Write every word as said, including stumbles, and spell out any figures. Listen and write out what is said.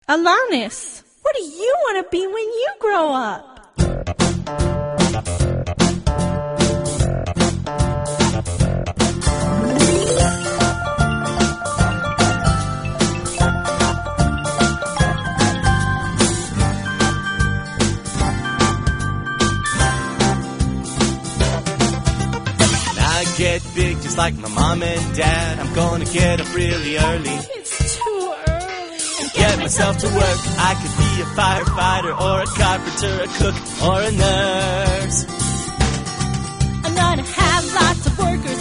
Alanis, what do you want to be when you grow up? Get big just like my mom and dad. I'm gonna get up really early. It's too early. And get myself to work. I could be a firefighter or a carpenter, a cook or a nurse. I'm gonna have lots of workers